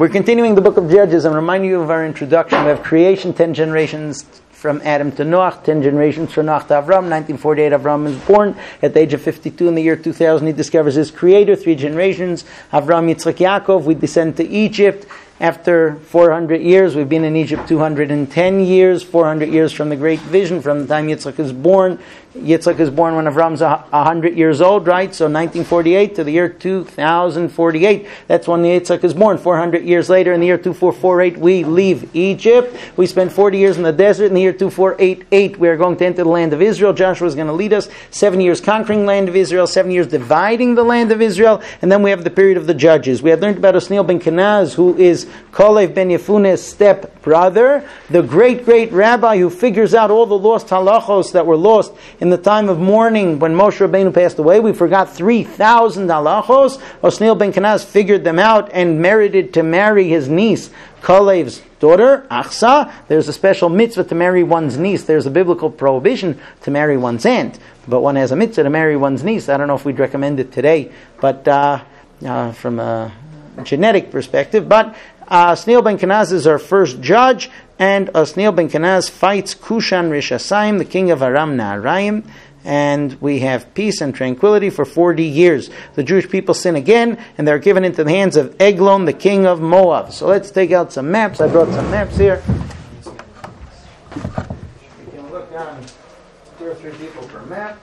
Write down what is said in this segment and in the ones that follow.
We're continuing the book of Judges. I'm reminding you of our introduction. We have creation, 10 generations from Adam to Noach, 10 generations from Noach to Avram. 1948, Avram is born. At the age of 52, in the year 2000, he discovers his creator. 3 generations, Avram, Yitzchak, Yaakov. We descend to Egypt. After 400 years, we've been in Egypt 210 years, 400 years from the Great Vision, from the time Yitzchak is born. Yitzchak is born when Avram's 100 years old, right? So 1948 to the year 2048. That's when Yitzchak is born. 400 years later, in the year 2448, we leave Egypt. We spend 40 years in the desert. In the year 2488, we are going to enter the land of Israel. Joshua is going to lead us. 7 years conquering the land of Israel, 7 years dividing the land of Israel, and then we have the period of the judges. We have learned about Osniel ben Kenaz, who is Kalev ben Yefuneh's step brother, the great rabbi who figures out all the lost halachos that were lost in the time of mourning when Moshe Rabbeinu passed away. We forgot 3,000 halachos. Osniel ben Kenaz figured them out and merited to marry his niece, Kalev's daughter, Achsa. There's a special mitzvah to marry one's niece. There's a biblical prohibition to marry one's aunt, but one has a mitzvah to marry one's niece. I don't know if we'd recommend it today, but from a genetic perspective, but Osniel ben Kenaz is our first judge, and Osniel ben Kenaz fights Kushan Rishasayim, the king of Aram Naharaim, and we have peace and tranquility for 40 years. The Jewish people sin again, and they're given into the hands of Eglon, the king of Moab. So let's take out some maps. I brought some maps here. You can look on 2 or 3 people per map.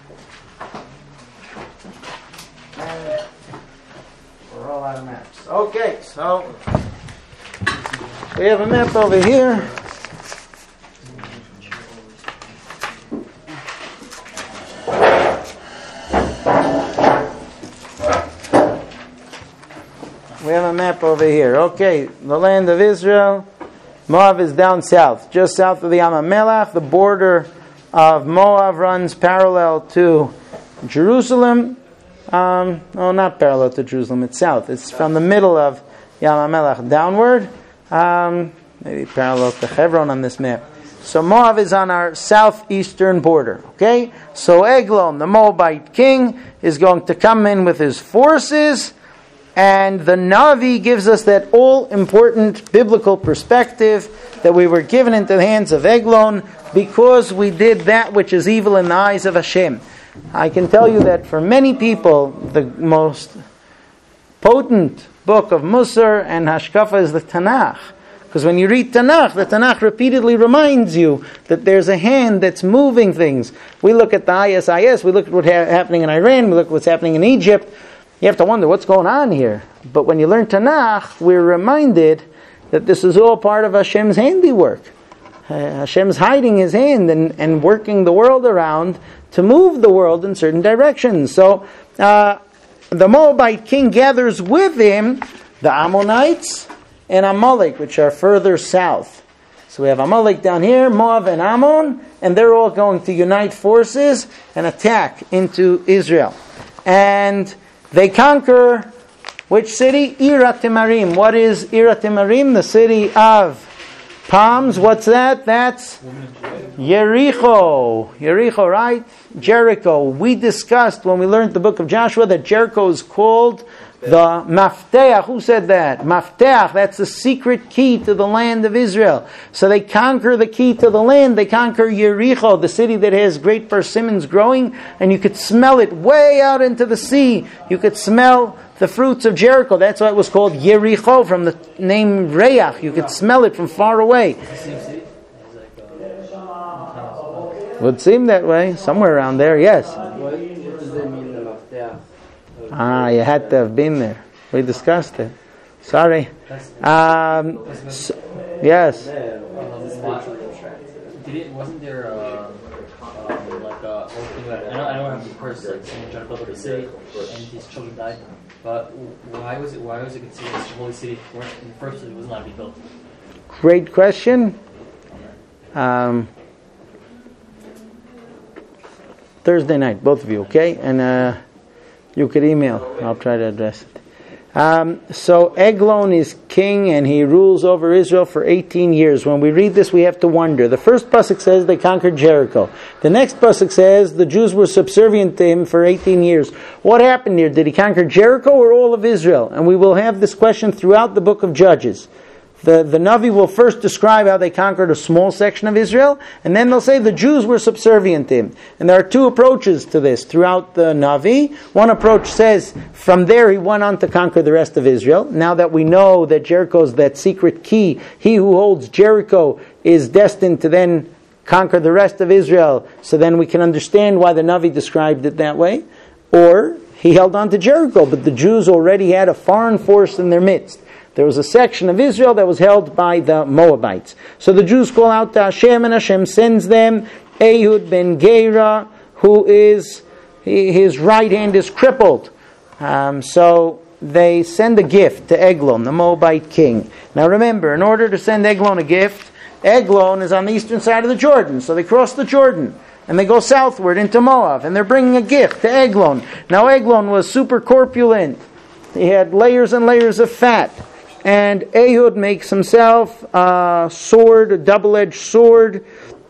And we're all out of maps. Okay, so we have a map over here. We have a map over here. Okay, the land of Israel. Moab is down south, just south of the Yam HaMelech. The border of Moab runs parallel to Jerusalem. Not parallel to Jerusalem, it's south. It's from the middle of Yam HaMelech downward. Maybe parallel to Hebron on this map. So Moab is on our southeastern border. Okay? So Eglon, the Moabite king, is going to come in with his forces, and the Navi gives us that all-important biblical perspective that we were given into the hands of Eglon because we did that which is evil in the eyes of Hashem. I can tell you that for many people, the most potent book of Musar and Hashkafa is the Tanakh. Because when you read Tanakh, the Tanakh repeatedly reminds you that there's a hand that's moving things. We look at the ISIS, we look at what's happening in Iran, we look at what's happening in Egypt. You have to wonder what's going on here. But when you learn Tanakh, we're reminded that this is all part of Hashem's handiwork. Hashem's hiding His hand and working the world around to move the world in certain directions. So the Moabite king gathers with him the Ammonites and Amalek, which are further south. So we have Amalek down here, Moab and Ammon, and they're all going to unite forces and attack into Israel. And they conquer which city? Irat Timarim. What is Irat Timarim? The city of palms. What's that? That's Jericho. Jericho, right? Jericho. We discussed when we learned the book of Joshua that Jericho is called the Mafteach. Who said that? Mafteach. That's the secret key to the land of Israel. So they conquer the key to the land. They conquer Jericho, the city that has great persimmons growing, and you could smell it way out into the sea. You could smell the fruits of Jericho. That's why it was called Jericho, from the name Reach. You could smell it from far away. Would seem that way. Somewhere around there, yes. You had to have been there. We discussed it. Sorry. Yes. Wasn't there like a whole thing that I don't have the first, like someone trying to build up a city and his children died, but why was it considered a holy city in the first place? It wasn't allowed to be built. Great question. Thursday night, both of you, okay? And you could email. I'll try to address it. So Eglon is king and he rules over Israel for 18 years. When we read this, we have to wonder. The first pasuk says they conquered Jericho. The next pasuk says the Jews were subservient to him for 18 years. What happened here? Did he conquer Jericho or all of Israel? And we will have this question throughout the book of Judges. The Navi will first describe how they conquered a small section of Israel, and then they'll say the Jews were subservient to him. And there are two approaches to this throughout the Navi. One approach says, from there he went on to conquer the rest of Israel. Now that we know that Jericho is that secret key, he who holds Jericho is destined to then conquer the rest of Israel, so then we can understand why the Navi described it that way. Or, he held on to Jericho, but the Jews already had a foreign force in their midst. There was a section of Israel that was held by the Moabites. So the Jews call out to Hashem, and Hashem sends them Ehud ben Gera, who is, his right hand is crippled. So they send a gift to Eglon, the Moabite king. Now remember, in order to send Eglon a gift, Eglon is on the eastern side of the Jordan. So they cross the Jordan, and they go southward into Moab, and they're bringing a gift to Eglon. Now Eglon was super corpulent. He had layers and layers of fat. And Ehud makes himself a sword, a double-edged sword,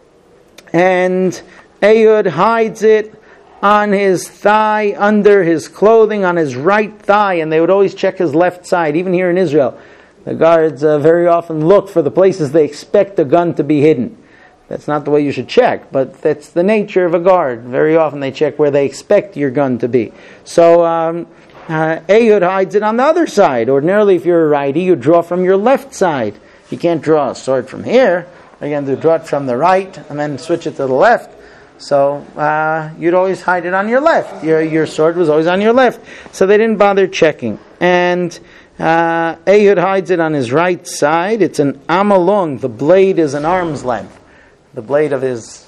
and Ehud hides it on his thigh, under his clothing, on his right thigh, and they would always check his left side, even here in Israel. The guards very often look for the places they expect a gun to be hidden. That's not the way you should check, but that's the nature of a guard. Very often they check where they expect your gun to be. So, Ehud hides it on the other side. Ordinarily, if you're a righty, you draw from your left side. You can't draw a sword from here. You're going to draw it from the right and then switch it to the left. So you'd always hide it on your left. Your sword was always on your left. So they didn't bother checking. And Ehud hides it on his right side. It's an amalong. The blade is an arm's length. The blade of his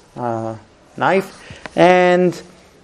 knife. And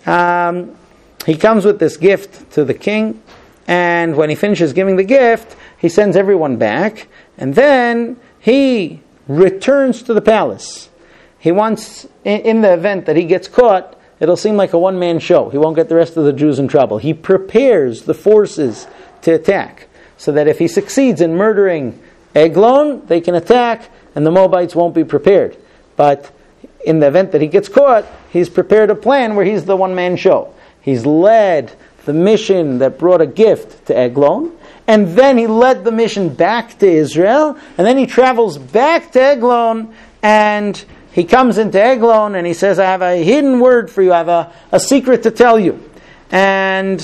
he comes with this gift to the king, and when he finishes giving the gift, he sends everyone back, and then he returns to the palace. He wants, in the event that he gets caught, it'll seem like a one-man show. He won't get the rest of the Jews in trouble. He prepares the forces to attack, so that if he succeeds in murdering Eglon, they can attack, and the Moabites won't be prepared. But in the event that he gets caught, he's prepared a plan where he's the one-man show. He's led the mission that brought a gift to Eglon, and then he led the mission back to Israel, and then he travels back to Eglon, and he comes into Eglon, and he says, I have a hidden word for you, I have a secret to tell you. And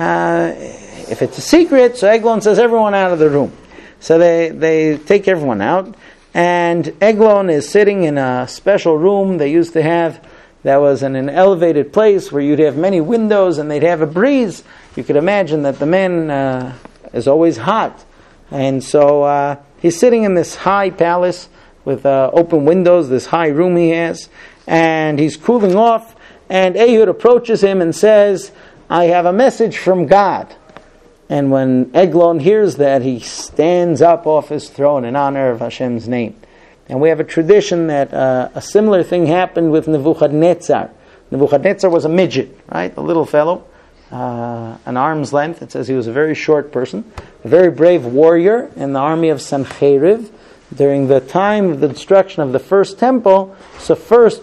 if it's a secret, so Eglon says, everyone out of the room. So they take everyone out, and Eglon is sitting in a special room they used to have. That was in an elevated place where you'd have many windows and they'd have a breeze. You could imagine that the man is always hot. And so he's sitting in this high palace with open windows, this high room he has, and he's cooling off. And Ehud approaches him and says, I have a message from God. And when Eglon hears that, he stands up off his throne in honor of Hashem's name. And we have a tradition that a similar thing happened with Nebuchadnezzar. Nebuchadnezzar was a midget, right? A little fellow, an arm's length. It says he was a very short person, a very brave warrior in the army of Sancheriv during the time of the destruction of the first temple. So first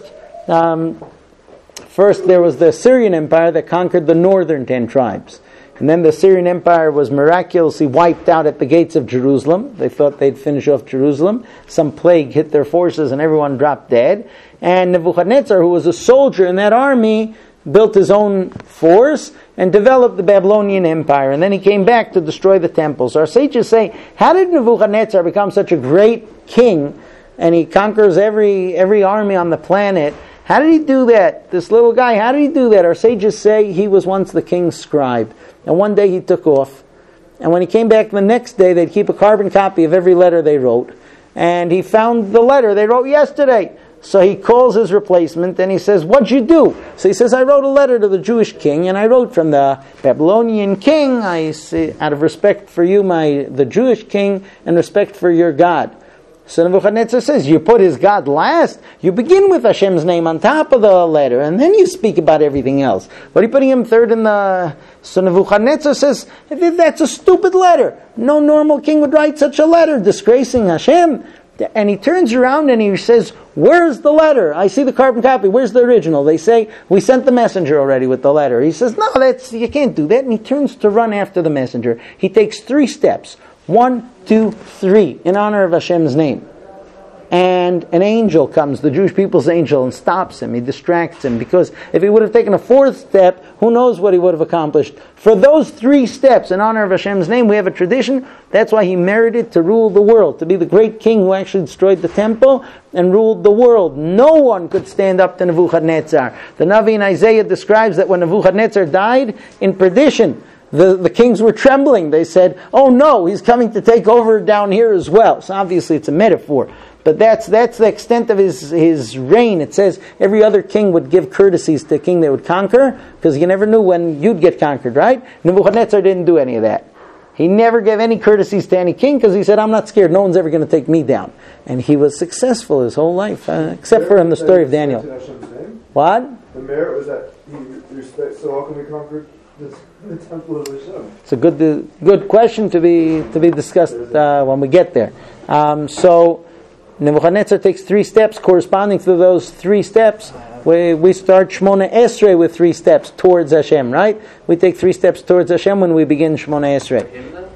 there was the Assyrian Empire that conquered the northern 10 tribes. And then the Assyrian Empire was miraculously wiped out at the gates of Jerusalem. They thought they'd finish off Jerusalem. Some plague hit their forces and everyone dropped dead. And Nebuchadnezzar, who was a soldier in that army, built his own force and developed the Babylonian Empire. And then he came back to destroy the temples. Our sages say, how did Nebuchadnezzar become such a great king and he conquers every army on the planet? How did he do that? This little guy, how did he do that? Our sages say he was once the king's scribe. And one day he took off. And when he came back the next day, they'd keep a carbon copy of every letter they wrote. And he found the letter they wrote yesterday. So he calls his replacement and he says, what'd you do? So he says, I wrote a letter to the Jewish king, and I wrote from the Babylonian king, I say, out of respect for you, the Jewish king, and respect for your God. So Nebuchadnezzar says, you put his God last, you begin with Hashem's name on top of the letter, and then you speak about everything else. What are you putting him third in the... So Nebuchadnezzar says, that's a stupid letter. No normal king would write such a letter, disgracing Hashem. And he turns around and he says, where's the letter? I see the carbon copy. Where's the original? They say, we sent the messenger already with the letter. He says, no, you can't do that. And he turns to run after the messenger. He takes 3 steps. 1, 2, 3, in honor of Hashem's name. And an angel comes, the Jewish people's angel, and stops him. He distracts him, because if he would have taken a 4th step, who knows what he would have accomplished. For those 3 steps in honor of Hashem's name, we have a tradition. That's why he merited to rule the world, to be the great king who actually destroyed the temple and ruled the world. No one could stand up to Nebuchadnezzar. The Navi in Isaiah describes that when Nebuchadnezzar died in perdition, the kings were trembling. They said, oh no, he's coming to take over down here as well. So obviously it's a metaphor. But that's the extent of his reign. It says every other king would give courtesies to a king they would conquer, because you never knew when you'd get conquered, right? Nebuchadnezzar didn't do any of that. He never gave any courtesies to any king, because he said, I'm not scared, no one's ever going to take me down. And he was successful his whole life, except for in the story of Daniel. What? The merit was that he respects, so how can we conquer the temple of Hashem? It's a good question to be discussed when we get there. So Nebuchadnezzar takes 3 steps. Corresponding to those 3 steps, we start Shmona Esrei with 3 steps towards Hashem, right? We take 3 steps towards Hashem when we begin Shmona Esrei.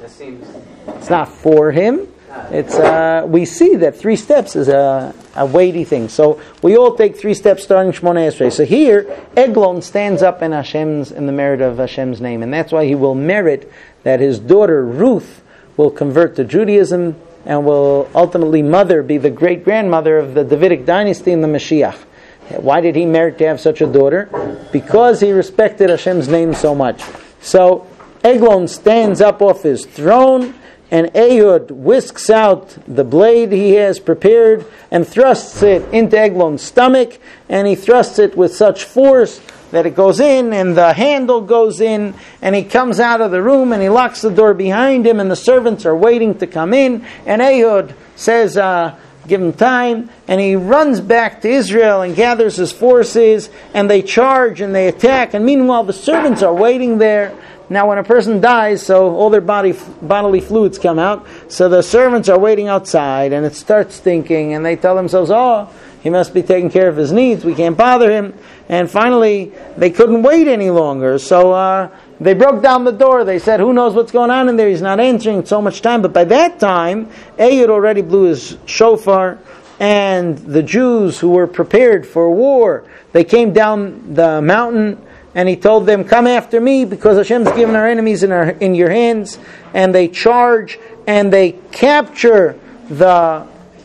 It's not for him. It's we see that 3 steps is a weighty thing. So we all take 3 steps starting Shmona Esrei. So here, Eglon stands up in the merit of Hashem's name, and that's why he will merit that his daughter Ruth will convert to Judaism and will ultimately be the great-grandmother of the Davidic dynasty in the Mashiach. Why did he merit to have such a daughter? Because he respected Hashem's name so much. So Eglon stands up off his throne, and Ehud whisks out the blade he has prepared and thrusts it into Eglon's stomach, and he thrusts it with such force that it goes in, and the handle goes in, and he comes out of the room, and he locks the door behind him, and the servants are waiting to come in, and Ehud says, give him time, and he runs back to Israel and gathers his forces, and they charge and they attack, and meanwhile the servants are waiting there. Now when a person dies, so all their bodily fluids come out, so the servants are waiting outside, and it starts stinking, and they tell themselves, oh, he must be taking care of his needs, we can't bother him. And finally, they couldn't wait any longer, so they broke down the door. They said, who knows what's going on in there, he's not answering, so much time. But by that time, Ehud already blew his shofar, and the Jews who were prepared for war, they came down the mountain, and he told them, come after me, because Hashem's given our enemies in your hands. And they charge, and they capture the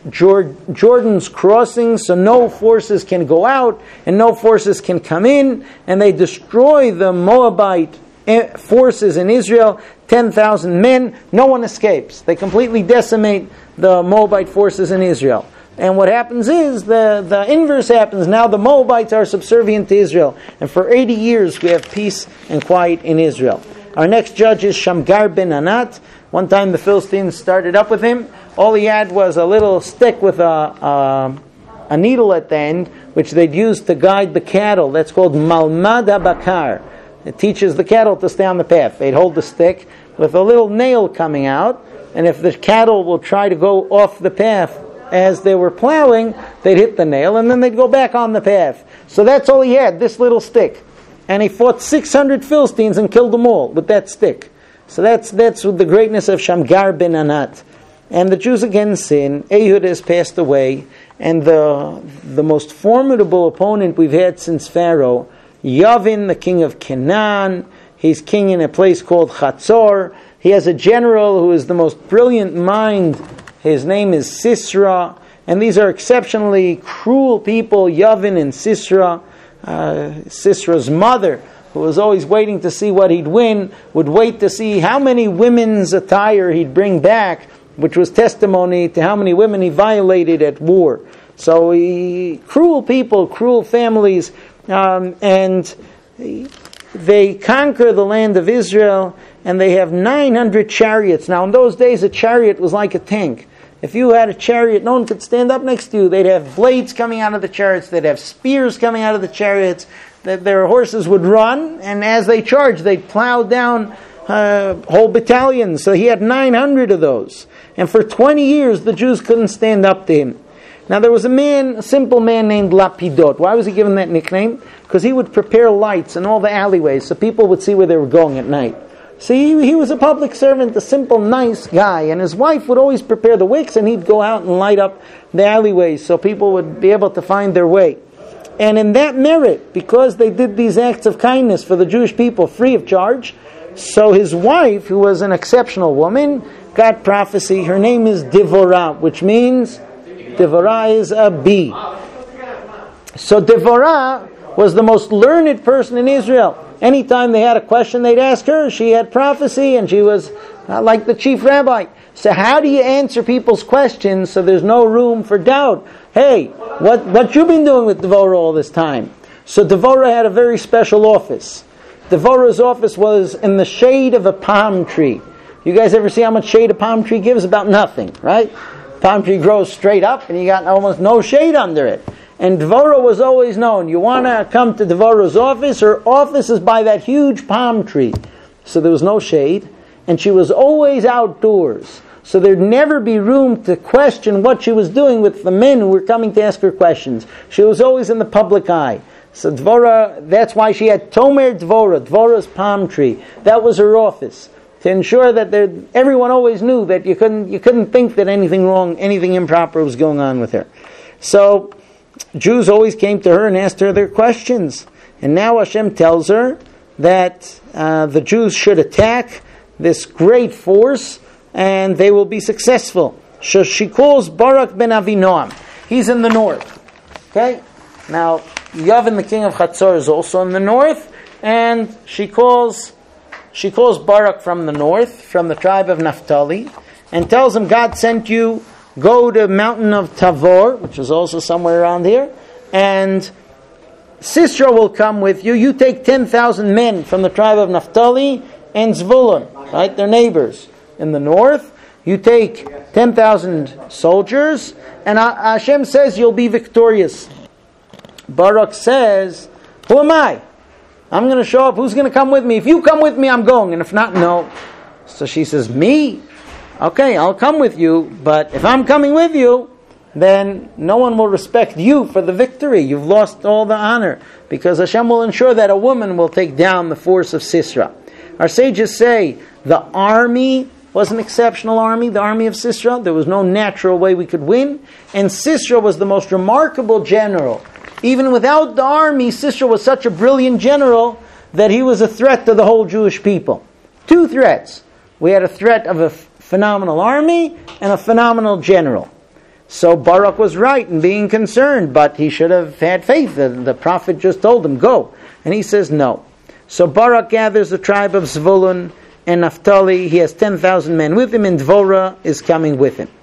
Jordan's crossing, so no forces can go out, and no forces can come in, and they destroy the Moabite forces in Israel, 10,000 men, no one escapes. They completely decimate the Moabite forces in Israel. And what happens is, the inverse happens. Now the Moabites are subservient to Israel. And for 80 years we have peace and quiet in Israel. Our next judge is Shamgar ben Anat. One time the Philistines started up with him. All he had was a little stick with a needle at the end, which they'd use to guide the cattle. That's called Malmad HaBakar. It teaches the cattle to stay on the path. They'd hold the stick with a little nail coming out, and if the cattle will try to go off the path as they were plowing, they'd hit the nail, and then they'd go back on the path. So that's all he had, this little stick. And he fought 600 Philistines and killed them all with that stick. So that's the greatness of Shamgar ben Anat. And the Jews again sin. Ehud has passed away, and the most formidable opponent we've had since Pharaoh, Yavin, the king of Canaan, he's king in a place called Chatzor. He has a general who is the most brilliant mind. His name is Sisera, and these are exceptionally cruel people, Yavin and Sisera. Sisera's mother, who was always waiting to see what he'd win, would wait to see how many women's attire he'd bring back, which was testimony to how many women he violated at war. So cruel people, cruel families, and they conquer the land of Israel, and they have 900 chariots. Now in those days a chariot was like a tank. If you had a chariot, no one could stand up next to you. They'd have blades coming out of the chariots. They'd have spears coming out of the chariots. Their horses would run, and as they charged, they'd plow down whole battalions. So he had 900 of those. And for 20 years, the Jews couldn't stand up to him. Now there was a simple man named Lapidot. Why was he given that nickname? Because he would prepare lights in all the alleyways so people would see where they were going at night. See, he was a public servant, a simple, nice guy, and his wife would always prepare the wicks, and he'd go out and light up the alleyways so people would be able to find their way. And in that merit, because they did these acts of kindness for the Jewish people free of charge, so his wife, who was an exceptional woman, got prophecy. Her name is Devorah, which means Devorah is a bee. So Devorah was the most learned person in Israel. Anytime they had a question, they'd ask her. She had prophecy, and she was like the chief rabbi. So how do you answer people's questions so there's no room for doubt? Hey, what you been doing with Devorah all this time? So Devorah had a very special office. Devorah's office was in the shade of a palm tree. You guys ever see how much shade a palm tree gives? About nothing, right? Palm tree grows straight up, and you got almost no shade under it. And Devorah was always known. You want to come to Devorah's office? Her office is by that huge palm tree. So there was no shade. And she was always outdoors. So there'd never be room to question what she was doing with the men who were coming to ask her questions. She was always in the public eye. So Devorah, that's why she had Tomer Devorah, Devorah's palm tree. That was her office. To ensure that everyone always knew that you couldn't think that anything wrong, anything improper was going on with her. So Jews always came to her and asked her their questions. And now Hashem tells her that the Jews should attack this great force and they will be successful. So she calls Barak ben Avinoam. He's in the north. Okay? Now, Yavin, the king of Chatzor, is also in the north, and she calls Barak from the north, from the tribe of Naphtali, and tells him, God sent you, go to the mountain of Tavor, which is also somewhere around here, and Sisera will come with you. You take 10,000 men from the tribe of Naphtali and Zvulun, right? They're neighbors in the north. You take 10,000 soldiers, and Hashem says you'll be victorious. Barak says, who am I? I'm going to show up. Who's going to come with me? If you come with me, I'm going. And if not, no. So she says, me? Okay, I'll come with you. But if I'm coming with you, then no one will respect you for the victory. You've lost all the honor. Because Hashem will ensure that a woman will take down the force of Sisera. Our sages say the army was an exceptional army, the army of Sisera. There was no natural way we could win. And Sisera was the most remarkable general. Even without the army, Sisera was such a brilliant general that he was a threat to the whole Jewish people. Two threats. We had a threat of a phenomenal army and a phenomenal general. So Barak was right in being concerned, but he should have had faith. The prophet just told him, go. And he says no. So Barak gathers the tribe of Zvulun and Naphtali. He has 10,000 men with him, and Devorah is coming with him.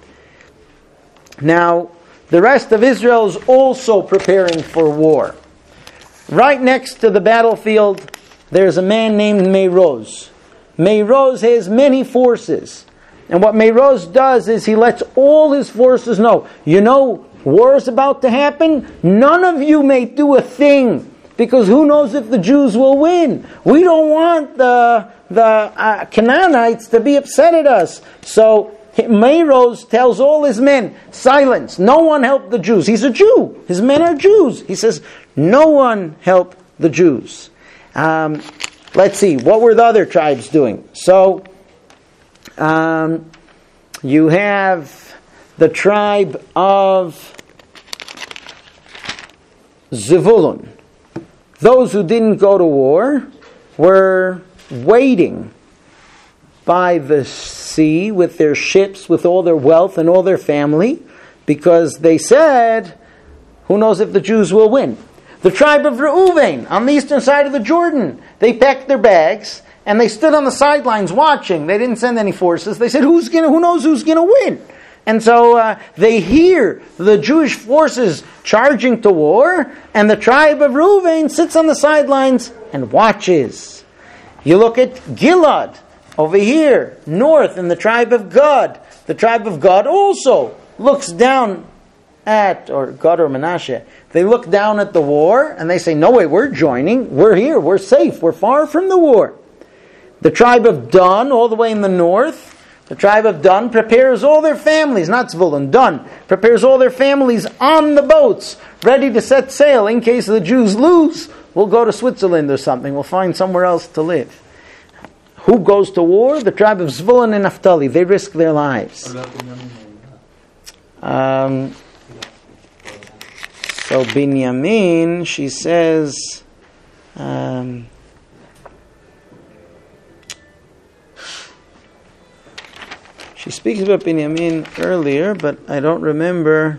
Now, the rest of Israel is also preparing for war. Right next to the battlefield, there's a man named Meroz. Meroz has many forces. And what Meroz does is he lets all his forces know, war is about to happen. None of you may do a thing, because who knows if the Jews will win. We don't want the Canaanites to be upset at us. So Meroz tells all his men, silence, no one help the Jews. He's a Jew. His men are Jews. He says, no one help the Jews. Let's see, what were the other tribes doing? So, you have the tribe of Zevulun. Those who didn't go to war were waiting by the sea with their ships, with all their wealth and all their family, because they said, who knows if the Jews will win. The tribe of Reuven, on the eastern side of the Jordan, they packed their bags and they stood on the sidelines watching. They didn't send any forces. They said, who knows who's going to win? And so they hear the Jewish forces charging to war, and the tribe of Reuven sits on the sidelines and watches. You look at Gilad, over here, north, in the tribe of Gad. The tribe of Gad also looks down at, or Gad or Menashe, they look down at the war and they say, no way, we're joining, we're here, we're safe, we're far from the war. The tribe of Dan, all the way in the north, the tribe of Dan prepares all their families, not Zvulun, Dan, prepares all their families on the boats, ready to set sail in case the Jews lose. We'll go to Switzerland or something, we'll find somewhere else to live. Who goes to war? The tribe of Zvulun and Naphtali. They risk their lives. So Binyamin, she says, she speaks about Binyamin earlier, but I don't remember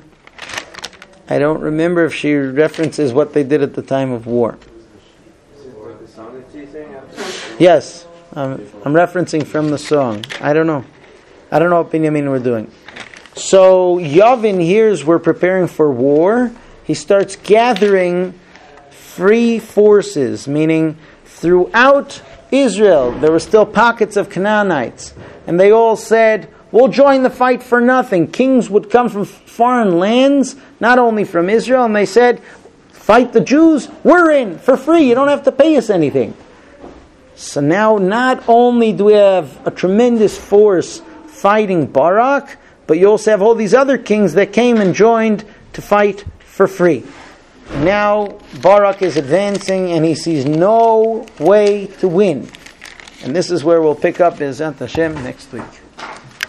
if she references what they did at the time of war. Yes, I'm referencing from the song. I don't know what Binyamin were doing. So Yavin hears we're preparing for war. He starts gathering free forces, meaning throughout Israel there were still pockets of Canaanites. And they all said, we'll join the fight for nothing. Kings would come from foreign lands, not only from Israel, and they said, fight the Jews, we're in for free, you don't have to pay us anything. So now not only do we have a tremendous force fighting Barak, but you also have all these other kings that came and joined to fight for free. Now Barak is advancing and he sees no way to win. And this is where we'll pick up Be'ezrat Hashem next week.